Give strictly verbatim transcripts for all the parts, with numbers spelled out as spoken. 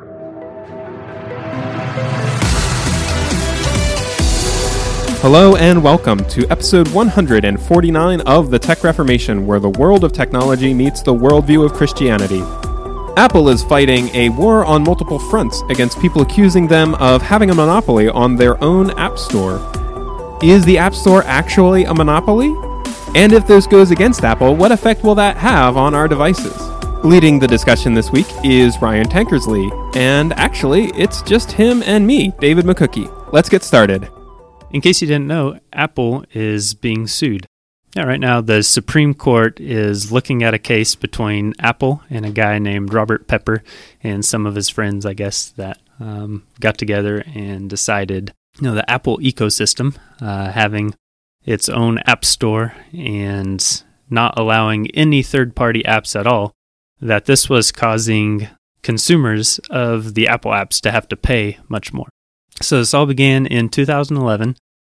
Hello and welcome to episode one hundred forty-nine of The Tech Reformation, where the world of technology meets the worldview of Christianity. Apple is fighting a war on multiple fronts against people accusing them of having a monopoly on their own App Store. Is the App Store actually a monopoly? And if this goes against Apple, what effect will that have on our devices? Leading the discussion this week is Ryan Tankersley, and actually, it's just him and me, David McCookie. Let's get started. In case you didn't know, Apple is being sued. Yeah, right now, the Supreme Court is looking at a case between Apple and a guy named Robert Pepper and some of his friends, I guess, that um, got together and decided, you know, the Apple ecosystem, uh, having its own app store and not allowing any third-party apps at all, that this was causing consumers of the Apple apps to have to pay much more. So this all began in two thousand eleven,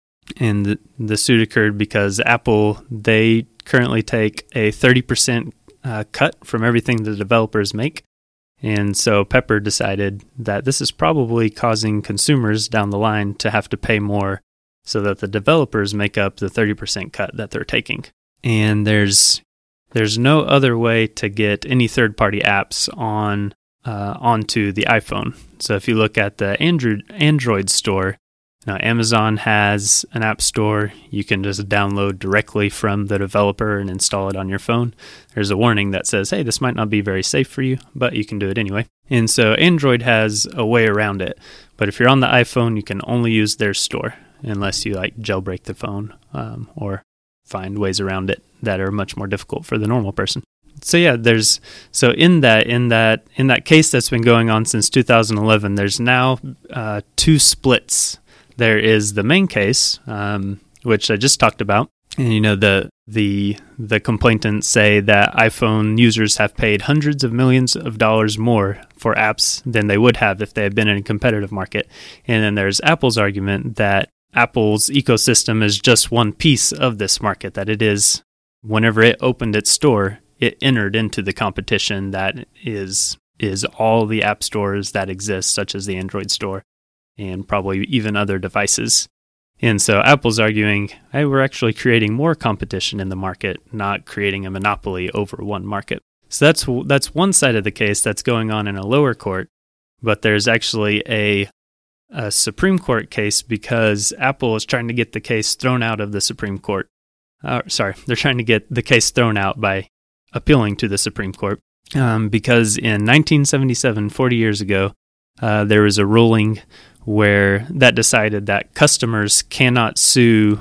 and the, the suit occurred because Apple, they currently take a thirty percent uh, cut from everything the developers make. And so Pepper decided that this is probably causing consumers down the line to have to pay more so that the developers make up the thirty percent cut that they're taking. And there's there's no other way to get any third-party apps on uh, onto the iPhone. So if you look at the Android Android store, now Amazon has an app store. You can just download directly from the developer and install it on your phone. There's a warning that says, hey, this might not be very safe for you, but you can do it anyway. And so Android has a way around it. But if you're on the iPhone, you can only use their store unless you like jailbreak the phone um, or find ways around it that are much more difficult for the normal person. So yeah, there's so in that in that in that case that's been going on since two thousand eleven, there's now uh, two splits. There is the main case, um, which I just talked about, and you know the the the complainants say that iPhone users have paid hundreds of millions of dollars more for apps than they would have if they had been in a competitive market. And then there's Apple's argument that Apple's ecosystem is just one piece of this market, that it is, whenever it opened its store, it entered into the competition that is is all the app stores that exist, such as the Android store and probably even other devices. And so Apple's arguing, hey, we're actually creating more competition in the market, not creating a monopoly over one market. So that's that's one side of the case that's going on in a lower court, but there's actually a a Supreme Court case because Apple is trying to get the case thrown out of the Supreme Court. Uh, sorry, they're trying to get the case thrown out by appealing to the Supreme Court um, because in nineteen seventy-seven, forty years ago, uh, there was a ruling where that decided that customers cannot sue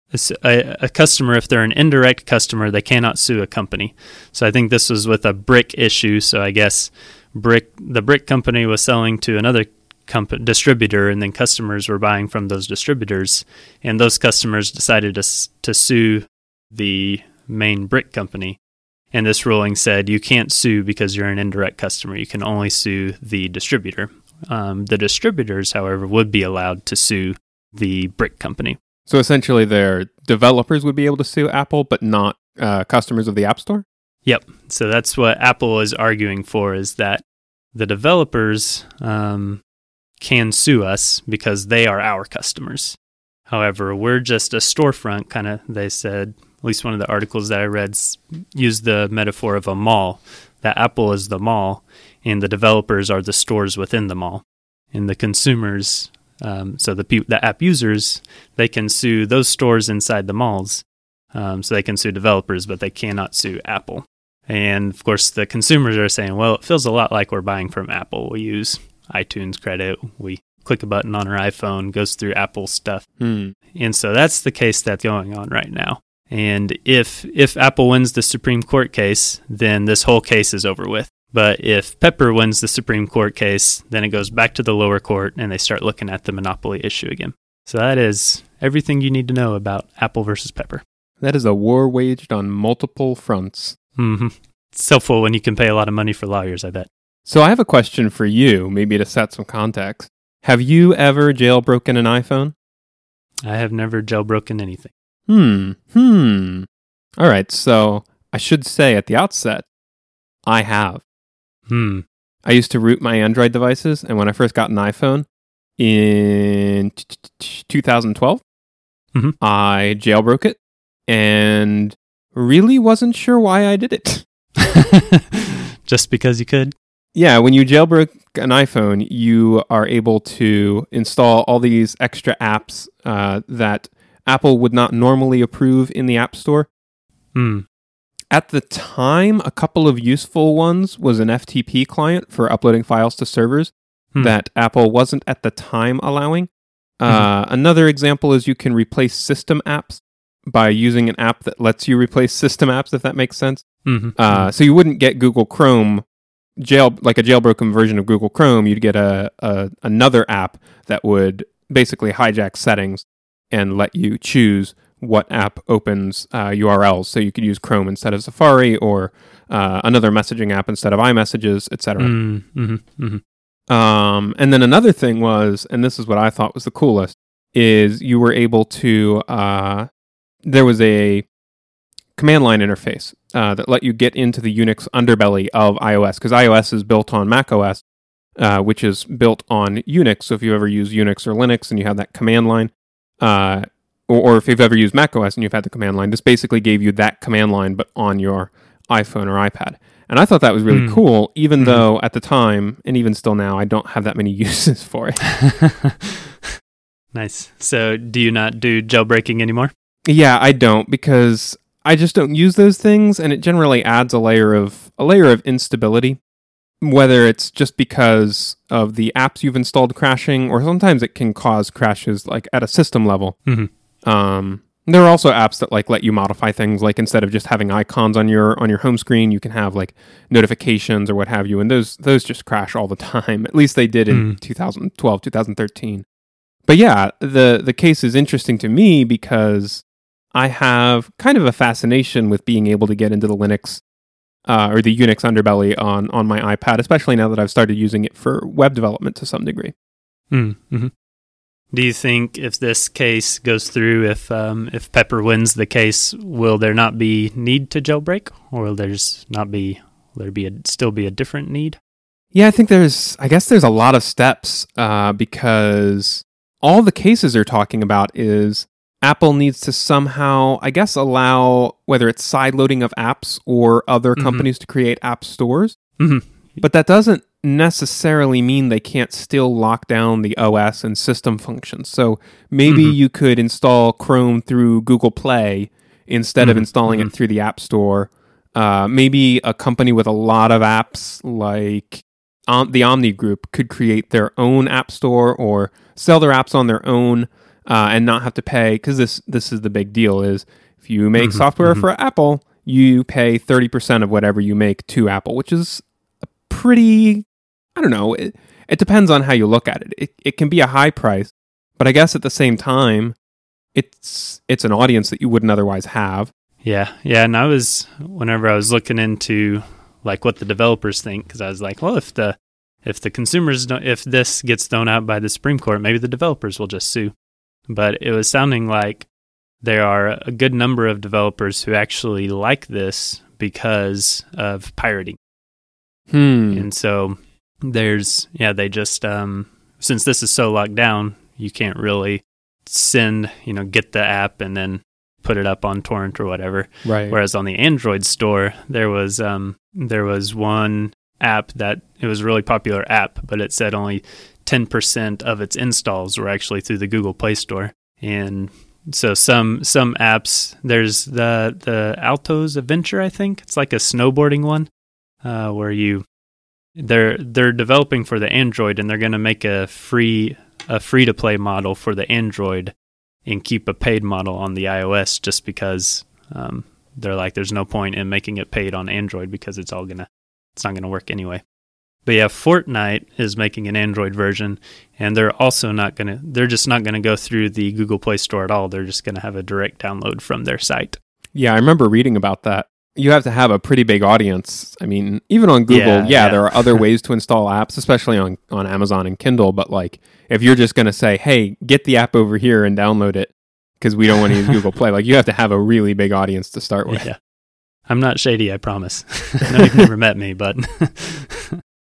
a, a customer if they're an indirect customer. They cannot sue a company. So I think this was with a brick issue. So I guess brick the brick company was selling to another comp- distributor, and then customers were buying from those distributors, and those customers decided to to sue the main brick company. And this ruling said you can't sue because you're an indirect customer. You can only sue the distributor. Um, the distributors, however, would be allowed to sue the brick company. So essentially, their developers would be able to sue Apple, but not uh, customers of the App Store? Yep. So that's what Apple is arguing for, is that the developers um, can sue us because they are our customers. However, we're just a storefront, kind of, they said, at least one of the articles that I read used the metaphor of a mall, that Apple is the mall, and the developers are the stores within the mall. And the consumers, um, so the pe- the app users, they can sue those stores inside the malls. Um, so they can sue developers, but they cannot sue Apple. And of course, the consumers are saying, well, it feels a lot like we're buying from Apple. We use iTunes credit. We click a button on our iPhone, goes through Apple stuff. Hmm. And so that's the case that's going on right now. And if if Apple wins the Supreme Court case, then this whole case is over with. But if Pepper wins the Supreme Court case, then it goes back to the lower court and they start looking at the monopoly issue again. So that is everything you need to know about Apple versus Pepper. That is a war waged on multiple fronts. Mm-hmm. It's helpful when you can pay a lot of money for lawyers, I bet. So I have a question for you, maybe to set some context. Have you ever jailbroken an iPhone? I have never jailbroken anything. Hmm. Hmm. All right. So I should say at the outset, I have. Hmm. I used to root my Android devices, and when I first got an iPhone in two thousand twelve, mm-hmm. I jailbroke it and really wasn't sure why I did it. Just because you could? Yeah, when you jailbreak an iPhone, you are able to install all these extra apps uh, that Apple would not normally approve in the App Store. Mm. At the time, a couple of useful ones was an F T P client for uploading files to servers hmm. that Apple wasn't at the time allowing. Uh, mm-hmm. Another example is you can replace system apps by using an app that lets you replace system apps, if that makes sense. Mm-hmm. Uh, so you wouldn't get Google Chrome jail like a jailbroken version of Google Chrome. You'd get a, a another app that would basically hijack settings and let you choose what app opens uh, U R Ls. So you could use Chrome instead of Safari, or uh, another messaging app instead of iMessages, et cetera. Mm-hmm. Mm-hmm. Um, and then another thing was, and this is what I thought was the coolest, is you were able to, uh, there was a command line interface uh, that let you get into the Unix underbelly of iOS, because iOS is built on macOS, uh, which is built on Unix. So if you ever use Unix or Linux and you have that command line, uh, or, or if you've ever used macOS and you've had the command line, this basically gave you that command line, but on your iPhone or iPad. And I thought that was really mm. cool, even mm. though at the time, and even still now, I don't have that many uses for it. Nice. So do you not do jailbreaking anymore? Yeah, I don't, because I just don't use those things, and it generally adds a layer of a layer of instability, whether it's just because of the apps you've installed crashing, or sometimes it can cause crashes like at a system level. Mm-hmm. Um, there are also apps that like let you modify things, like instead of just having icons on your on your home screen, you can have like notifications or what have you, and those those just crash all the time. At least they did in mm. twenty twelve, twenty thirteen. But yeah, the the case is interesting to me because I have kind of a fascination with being able to get into the Linux uh, or the Unix underbelly on, on my iPad, especially now that I've started using it for web development to some degree. Mm-hmm. Do you think if this case goes through, if um, if Pepper wins the case, will there not be need to jailbreak, or will there just not be? Will there be a, still be a different need? Yeah, I think there's. I guess there's a lot of steps uh, because all the cases they're talking about is Apple needs to somehow, I guess, allow whether it's sideloading of apps or other mm-hmm. companies to create app stores. Mm-hmm. But that doesn't necessarily mean they can't still lock down the O S and system functions. So maybe mm-hmm. you could install Chrome through Google Play instead mm-hmm. of installing mm-hmm. it through the App Store. Uh, maybe a company with a lot of apps like um, the Omni Group could create their own app store or sell their apps on their own uh, and not have to pay, because this, this is the big deal, is if you make mm-hmm. software mm-hmm. for Apple, you pay thirty percent of whatever you make to Apple, which is a pretty... I don't know, it, it depends on how you look at it. it. It can be a high price, but I guess at the same time, it's it's an audience that you wouldn't otherwise have. Yeah, yeah, and I was, whenever I was looking into like what the developers think, because I was like, well, if the if the consumers, don't, if this gets thrown out by the Supreme Court, maybe the developers will just sue. But it was sounding like there are a good number of developers who actually like this because of pirating. Hmm. And so... There's, yeah, they just, um, since this is so locked down, you can't really send, you know, get the app and then put it up on torrent or whatever. Right. Whereas on the Android store, there was, um, there was one app that, it was a really popular app, but it said only ten percent of its installs were actually through the Google Play Store. And so some, some apps, there's the, the Altos Adventure, I think. It's like a snowboarding one, uh, where you, They're they're developing for the Android, and they're going to make a free a free to play model for the Android, and keep a paid model on the iOS, just because um, they're like, there's no point in making it paid on Android because it's all gonna it's not gonna work anyway. But yeah, Fortnite is making an Android version, and they're also not gonna they're just not gonna go through the Google Play Store at all. They're just gonna have a direct download from their site. Yeah, I remember reading about that. You have to have a pretty big audience. I mean, even on Google, yeah, yeah, yeah. there are other ways to install apps, especially on, on Amazon and Kindle. But like, if you're just going to say, hey, get the app over here and download it because we don't want to use Google Play, like you have to have a really big audience to start with. Yeah. I'm not shady, I promise. I know you've never met me, but...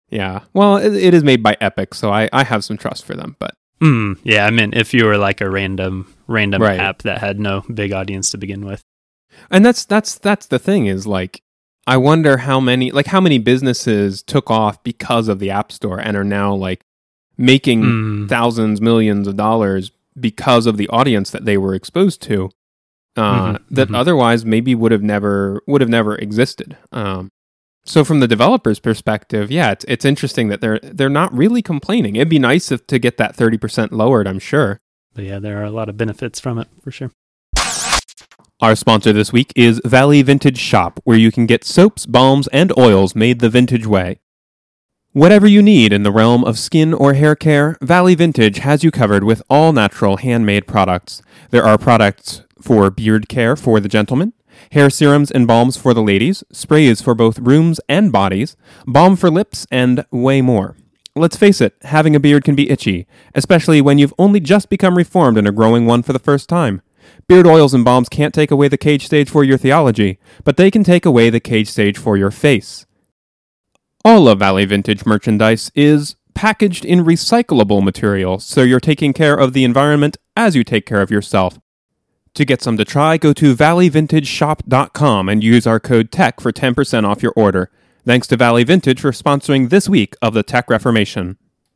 Yeah. Well, it, it is made by Epic, so I, I have some trust for them, but Mm, yeah, I mean, if you were like a random random Right. app that had no big audience to begin with. and that's that's that's the thing is like I wonder how many like how many businesses took off because of the App Store and are now like making Mm, thousands, millions of dollars because of the audience that they were exposed to. Uh, Mhm, that mhm. otherwise maybe would have never would have never existed. Um, so from the developer's perspective, yeah, it's it's interesting that they're they're not really complaining. It'd be nice if, to get that thirty percent lowered, I'm sure. But yeah, there are a lot of benefits from it for sure. Our sponsor this week is Valley Vintage Shop, where you can get soaps, balms, and oils made the vintage way. Whatever you need in the realm of skin or hair care, Valley Vintage has you covered with all natural handmade products. There are products for beard care for the gentleman, hair serums and balms for the ladies, sprays for both rooms and bodies, balm for lips, and way more. Let's face it, having a beard can be itchy, especially when you've only just become reformed and are growing one for the first time. Beard oils and balms can't take away the cage stage for your theology, but they can take away the cage stage for your face. All of Valley Vintage merchandise is packaged in recyclable material, so you're taking care of the environment as you take care of yourself. To get some to try, go to valley vintage shop dot com and use our code TECH for ten percent off your order. Thanks to Valley Vintage for sponsoring this week of the Tech Reformation.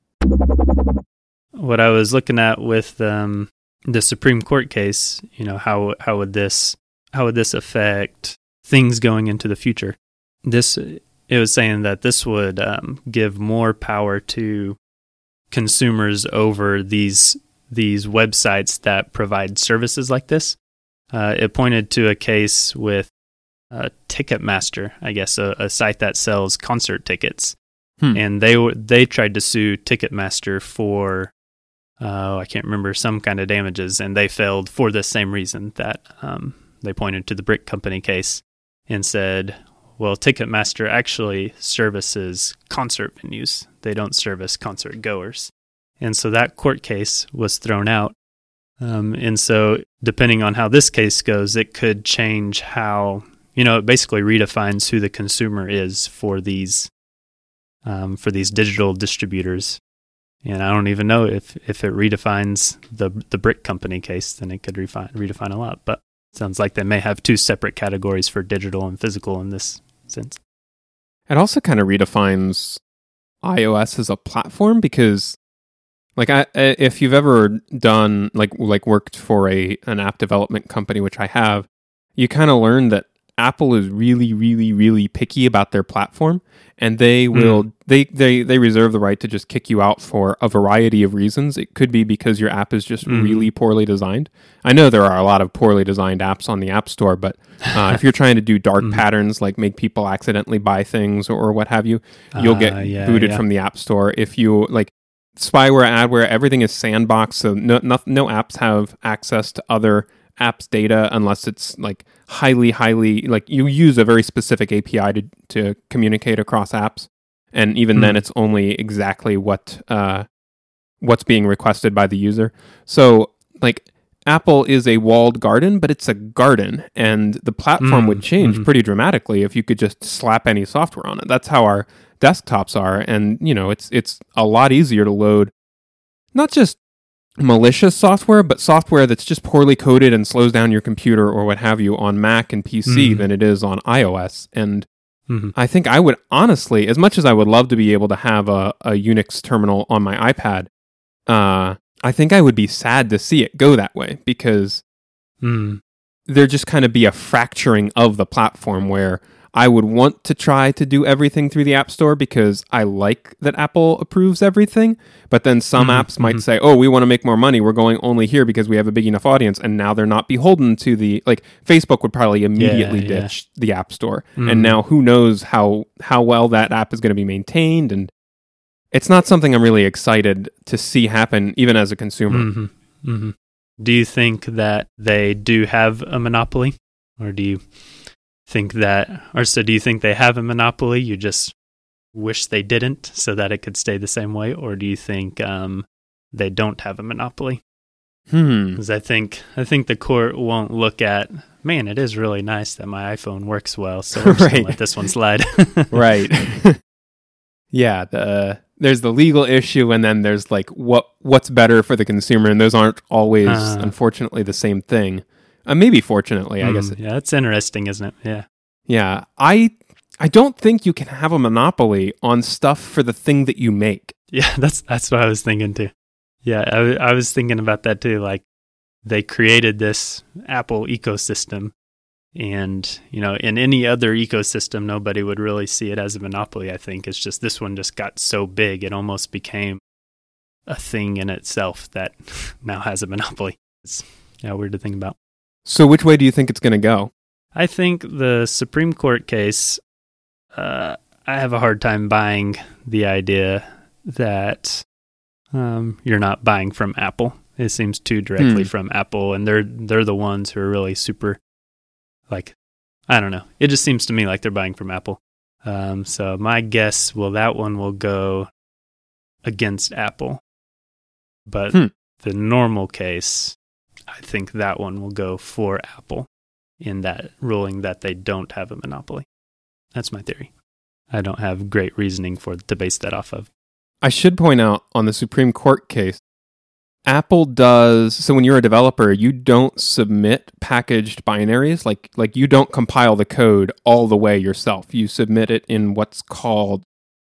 What I was looking at with um, the Supreme Court case, you know, how how would this how would this affect things going into the future? This it was saying that this would um, give more power to consumers over these these websites that provide services like this. Uh, it pointed to a case with uh, Ticketmaster, I guess, a, a site that sells concert tickets, Hmm. and they were they tried to sue Ticketmaster for uh, I can't remember some kind of damages, and they failed for the same reason that um, they pointed to the Brick Company case and said, well, Ticketmaster actually services concert venues. They don't service concert goers. And so that court case was thrown out. Um, and so depending on how this case goes, it could change how, you know, it basically redefines who the consumer is for these um, for these digital distributors. And I don't even know if, if it redefines the the Brick Company case, then it could refine, redefine a lot. But it sounds like they may have two separate categories for digital and physical in this sense. It also kind of redefines iOS as a platform because, like, I, if you've ever done like like worked for a an app development company, which I have, you kind of learn that Apple is really, really, really picky about their platform, and they will mm. they, they they reserve the right to just kick you out for a variety of reasons. It could be because your app is just mm. really poorly designed. I know there are a lot of poorly designed apps on the App Store, but uh, if you're trying to do dark mm. patterns, like make people accidentally buy things or, or what have you, you'll get uh, yeah, booted yeah. from the App Store. If you like spyware, adware, everything is sandboxed, so no no, no apps have access to other apps data unless it's like highly, highly, like you use a very specific A P I to, to communicate across apps. And even mm. then it's only exactly what, uh, what's being requested by the user. So like Apple is a walled garden, but it's a garden, and the platform mm. would change mm-hmm. pretty dramatically if you could just slap any software on it. That's how our desktops are. And, you know, it's, it's a lot easier to load, not just malicious software, but software that's just poorly coded and slows down your computer or what have you on Mac and P C mm-hmm. than it is on iOS. And mm-hmm. I think I would honestly, as much as I would love to be able to have a, a Unix terminal on my iPad, uh, I think I would be sad to see it go that way because mm. there'd just kind of be a fracturing of the platform where I would want to try to do everything through the App Store because I like that Apple approves everything. But then some mm-hmm. apps might mm-hmm. say, oh, we want to make more money. We're going only here because we have a big enough audience. And now they're not beholden to the, like Facebook would probably immediately yeah, ditch yeah. the App Store. Mm-hmm. And now who knows how, how well that app is going to be maintained. And it's not something I'm really excited to see happen, even as a consumer. Mm-hmm. Mm-hmm. Do you think that they do have a monopoly, or do you think that, or so do you think they have a monopoly, you just wish they didn't so that it could stay the same way, or do you think um, they don't have a monopoly? Hmm. Because I think I think the court won't look at, man, it is really nice that my iPhone works well, so I'm just right. gonna let this one slide. Right. Yeah, the there's the legal issue, and then there's like what what's better for the consumer, and those aren't always, uh, unfortunately, the same thing. Uh, maybe fortunately, I mm, guess. It, yeah, that's interesting, isn't it? Yeah. Yeah, I I don't think you can have a monopoly on stuff for the thing that you make. Yeah, that's that's what I was thinking too. Yeah, I, I was thinking about that too. Like, they created this Apple ecosystem, and, you know, in any other ecosystem, nobody would really see it as a monopoly, I think. It's just this one just got so big, it almost became a thing in itself that now has a monopoly. It's yeah, weird to think about. So which way do you think it's going to go? I think the Supreme Court case, uh, I have a hard time buying the idea that um, you're not buying from Apple. It seems too directly hmm. from Apple, and they're they're the ones who are really super, like, I don't know. It just seems to me like they're buying from Apple. Um, so my guess, well, that one will go against Apple. But hmm. the normal case, I think that one will go for Apple in that ruling that they don't have a monopoly. That's my theory. I don't have great reasoning for to base that off of. I should point out on the Supreme Court case, Apple does, so when you're a developer, you don't submit packaged binaries, like like you don't compile the code all the way yourself. You submit it in what's called,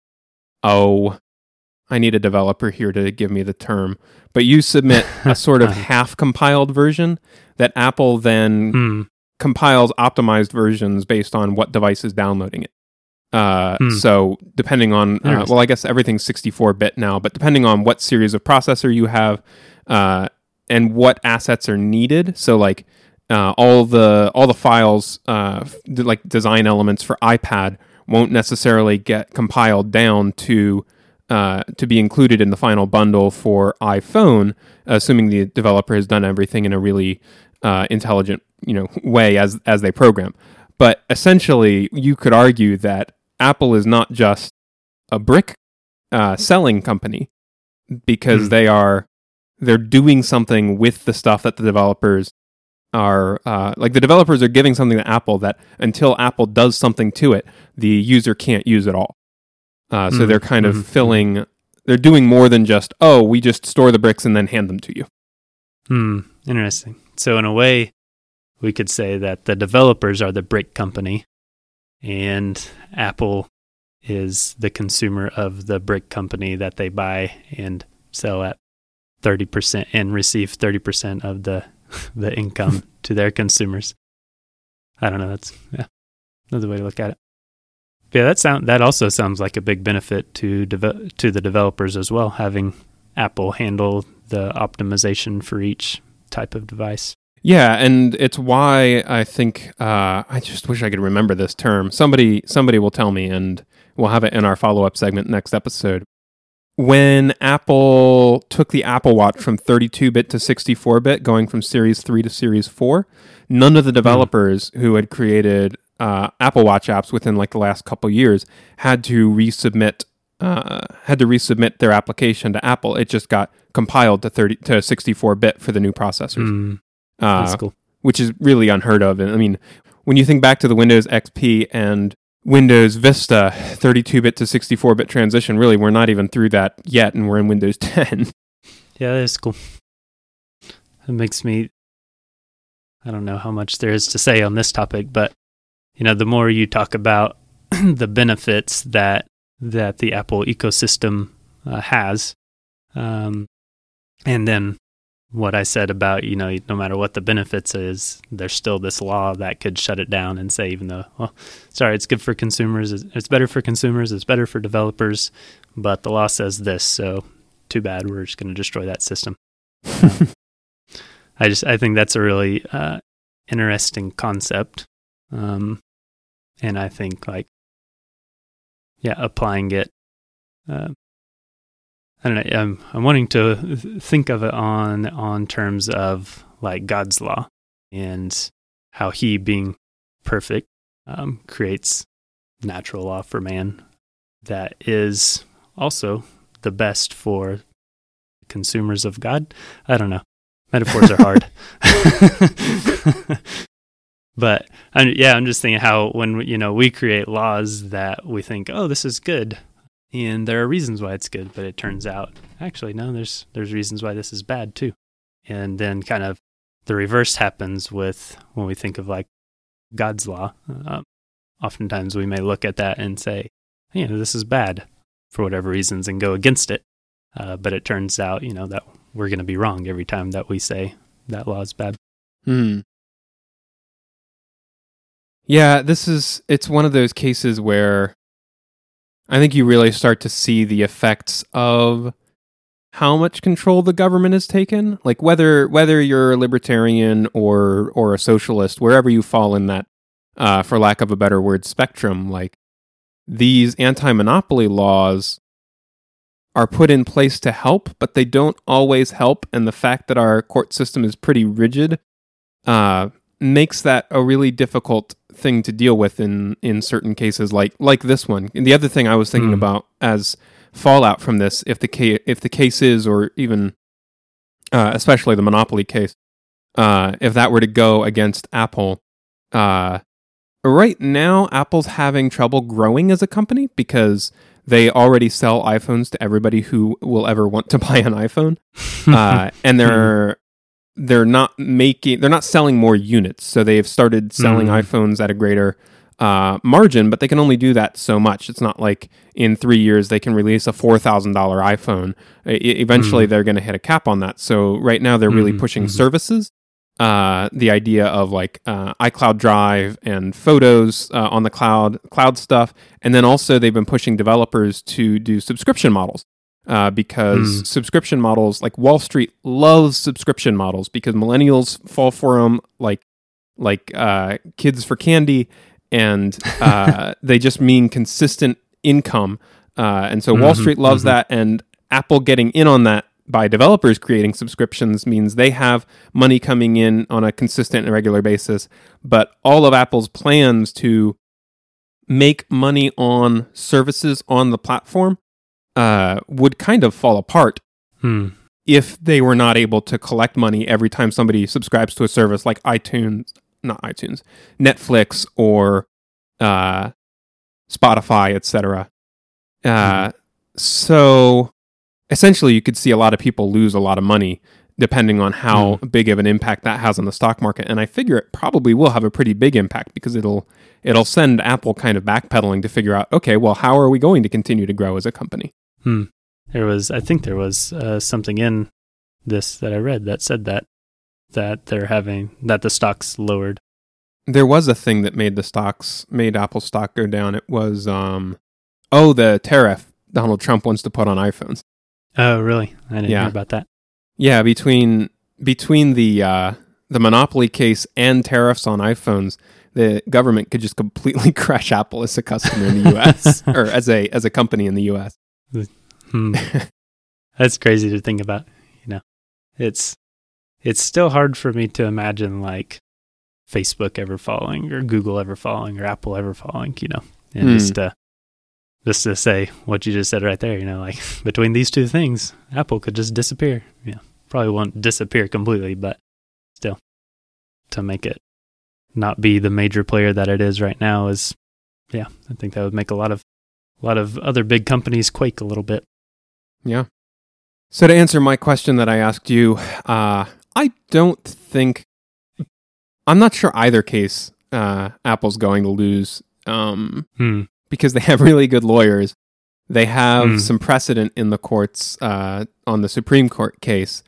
oh, I need a developer here to give me the term, but you submit a sort of half-compiled version that Apple then hmm. compiles optimized versions based on what device is downloading it. Uh, hmm. So depending on, uh, well, I guess everything's sixty-four bit now, but depending on what series of processor you have, uh, and what assets are needed. So like, uh, all the, all the files, uh, d- like design elements for iPad won't necessarily get compiled down to, uh, to be included in the final bundle for iPhone, assuming the developer has done everything in a really, uh, intelligent, you know, way as, as they program. But essentially, you could argue that Apple is not just a brick uh, selling company, because mm. they are they're doing something with the stuff that the developers are uh, like. The developers are giving something to Apple that until Apple does something to it, the user can't use at all. Uh, so mm. they're kind mm-hmm. of filling. They're doing more than just, oh, we just store the bricks and then hand them to you. Hmm. Interesting. So in a way, we could say that the developers are the brick company, and Apple is the consumer of the brick company that they buy and sell at thirty percent and receive thirty percent of the the income to their consumers. I don't know. That's yeah, another way to look at it. But yeah, that sound that also sounds like a big benefit to deve- to the developers as well, having Apple handle the optimization for each type of device. Yeah, and it's why I think, uh, I just wish I could remember this term. Somebody somebody will tell me, and we'll have it in our follow-up segment next episode. When Apple took the Apple Watch from thirty-two bit to sixty-four bit, going from Series three to Series four, none of the developers mm. who had created uh, Apple Watch apps within like the last couple years had to resubmit uh, had to resubmit their application to Apple. It just got compiled to thirty to sixty-four bit for the new processors. Mm. Uh, That's cool. Which is really unheard of. And I mean, when you think back to the Windows X P and Windows Vista thirty-two bit to sixty-four bit transition, really, we're not even through that yet, and we're in Windows ten. Yeah, that is cool. It makes me, I don't know how much there is to say on this topic, but, you know, the more you talk about the benefits that that the Apple ecosystem uh, has, um, and then what I said about, you know, no matter what the benefits is, there's still this law that could shut it down and say, even though, well, sorry, it's good for consumers, it's better for consumers, it's better for developers, but the law says this, so too bad, we're just going to destroy that system. um, I just, I think that's a really uh, interesting concept, um, and I think, like, yeah, applying it, uh, I don't know. I'm I'm wanting to think of it on on terms of like God's law and how He, being perfect, um, creates natural law for man that is also the best for consumers of God. I don't know. Metaphors are hard, but I'm, yeah, I'm just thinking how when you know we create laws that we think, oh, this is good. And there are reasons why it's good, but it turns out, actually, no, there's there's reasons why this is bad too. And then kind of the reverse happens with when we think of like God's law. Uh, oftentimes we may look at that and say, you know, this is bad for whatever reasons and go against it. Uh, but it turns out, you know, that we're going to be wrong every time that we say that law is bad. Hmm. Yeah, this is, it's one of those cases where I think you really start to see the effects of how much control the government has taken. Like whether whether you're a libertarian or or a socialist, wherever you fall in that, uh, for lack of a better word, spectrum, like these anti-monopoly laws are put in place to help, but they don't always help. And the fact that our court system is pretty rigid uh, makes that a really difficult thing to deal with in, in certain cases, like like this one. And the other thing I was thinking mm. about as fallout from this, if the ca- if the case is, or even uh, especially the monopoly case, uh, if that were to go against Apple, uh, right now Apple's having trouble growing as a company because they already sell iPhones to everybody who will ever want to buy an iPhone, uh, and they're they're not making they're not selling more units. So they've started selling mm. iPhones at a greater uh, margin, but they can only do that so much. It's not like in three years they can release a four thousand dollar iPhone. I, eventually, mm. they're going to hit a cap on that. So right now they're really mm. pushing mm-hmm. services. Uh, the idea of like uh, iCloud Drive and photos uh, on the cloud, cloud stuff. And then also they've been pushing developers to do subscription models uh, because mm. subscription models, like Wall Street loves subscription models because millennials fall for them like, like uh, kids for candy. And uh, they just mean consistent income. Uh, and so mm-hmm, Wall Street loves mm-hmm. that. And Apple getting in on that by developers creating subscriptions means they have money coming in on a consistent and regular basis. But all of Apple's plans to make money on services on the platform uh, would kind of fall apart hmm. if they were not able to collect money every time somebody subscribes to a service like iTunes, not iTunes, Netflix or uh, Spotify, et cetera. Uh, hmm. So essentially, you could see a lot of people lose a lot of money depending on how mm. big of an impact that has on the stock market. And I figure it probably will have a pretty big impact because it'll it'll send Apple kind of backpedaling to figure out, okay, well, how are we going to continue to grow as a company? Hmm. There was, I think there was uh, something in this that I read that said that that they're having that the stock's lowered. There was a thing that made the stocks made Apple stock go down. It was um oh the tariff Donald Trump wants to put on iPhones. Oh, really? I didn't yeah. hear about that. Yeah, between between the uh, the monopoly case and tariffs on iPhones, the government could just completely crush Apple as a customer in the U S or as a as a company in the U S. Hmm. That's crazy to think about. You know, it's it's still hard for me to imagine like Facebook ever falling or Google ever falling or Apple ever falling. You know, and hmm. just uh, Just to say what you just said right there, you know, like between these two things, Apple could just disappear. Yeah, probably won't disappear completely, but still, to make it not be the major player that it is right now is, yeah, I think that would make a lot of a lot of other big companies quake a little bit. Yeah. So to answer my question that I asked you, uh, I don't think, I'm not sure either case uh, Apple's going to lose. Um, hmm. Because they have really good lawyers. They have mm. some precedent in the courts uh, on the Supreme Court case.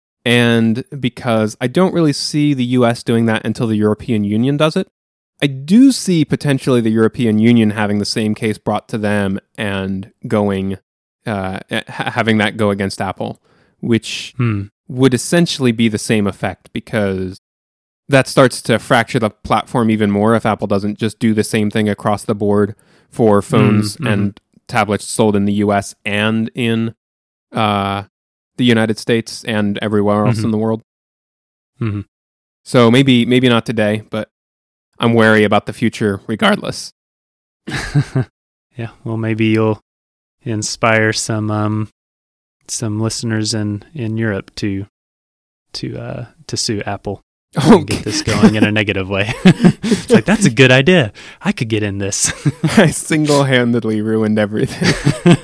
And because I don't really see the U S doing that until the European Union does it, I do see potentially the European Union having the same case brought to them and going, uh, ha- having that go against Apple, which mm. would essentially be the same effect because that starts to fracture the platform even more if Apple doesn't just do the same thing across the board for phones mm-hmm. and tablets sold in the U S and in uh, the United States and everywhere else mm-hmm. in the world. Mm-hmm. So maybe maybe not today, but I'm wary about the future regardless. Yeah, well, maybe you'll inspire some um, some listeners in, in Europe to to uh, to sue Apple. Okay. Get this going in a negative way. It's like, that's a good idea. I could get in this. I single-handedly ruined everything.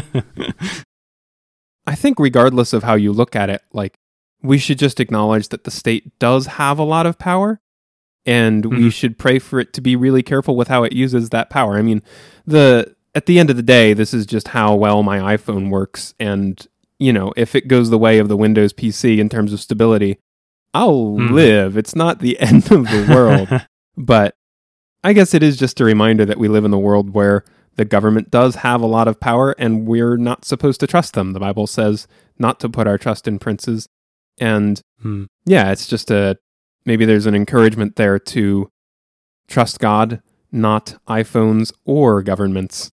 I think regardless of how you look at it, like, we should just acknowledge that the state does have a lot of power, and mm-hmm. we should pray for it to be really careful with how it uses that power. I mean, the at the end of the day, this is just how well my iPhone works, and, you know, if it goes the way of the Windows P C in terms of stability, I'll mm. live. It's not the end of the world. But I guess it is just a reminder that we live in a world where the government does have a lot of power and we're not supposed to trust them. The Bible says not to put our trust in princes. And mm. yeah, it's just a, maybe there's an encouragement there to trust God, not iPhones or governments.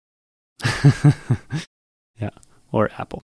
Yeah, or Apple.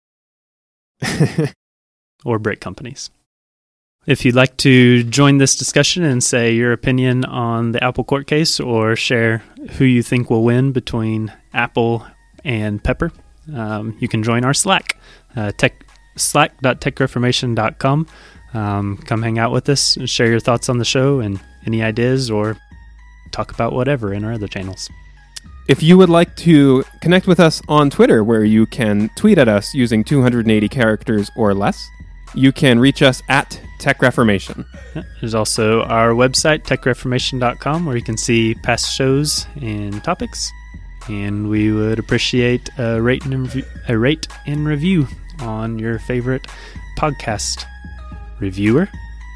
Or brick companies. If you'd like to join this discussion and say your opinion on the Apple court case or share who you think will win between Apple and Pepper, um, you can join our Slack, uh, tech, slack dot tech reformation dot com. Um, come hang out with us and share your thoughts on the show and any ideas, or talk about whatever in our other channels. If you would like to connect with us on Twitter, where you can tweet at us using two hundred eighty characters or less, you can reach us at Tech Reformation. There's also our website, tech reformation dot com, where you can see past shows and topics. And we would appreciate a rate and review, a rate and review on your favorite podcast reviewer.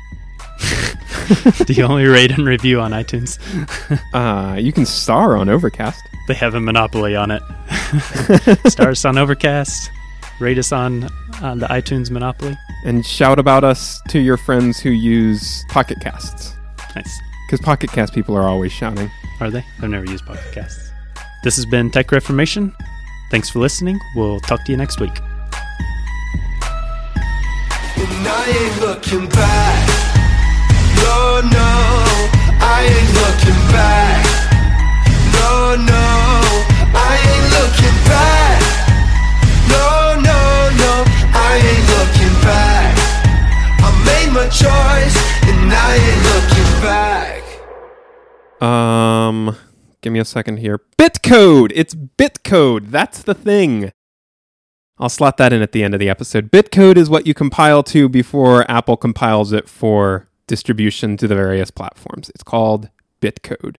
Do you only rate and review on iTunes? uh, you can star on Overcast. They have a monopoly on it. Star us on Overcast. Rate us on, on the iTunes monopoly. And shout about us to your friends who use Pocket Casts. Nice. Because Pocket Cast people are always shouting. Are they? I've never used Pocket Casts. This has been Tech Reformation. Thanks for listening. We'll talk to you next week. And I ain't looking back. No, no, I ain't looking back. No, no, I ain't looking back. No, no, no, I ain't looking back. I made my choice, and I ain't looking back. Um, give me a second here. Bitcode! It's Bitcode! That's the thing. I'll slot that in at the end of the episode. Bitcode is what you compile to before Apple compiles it for distribution to the various platforms. It's called Bitcode.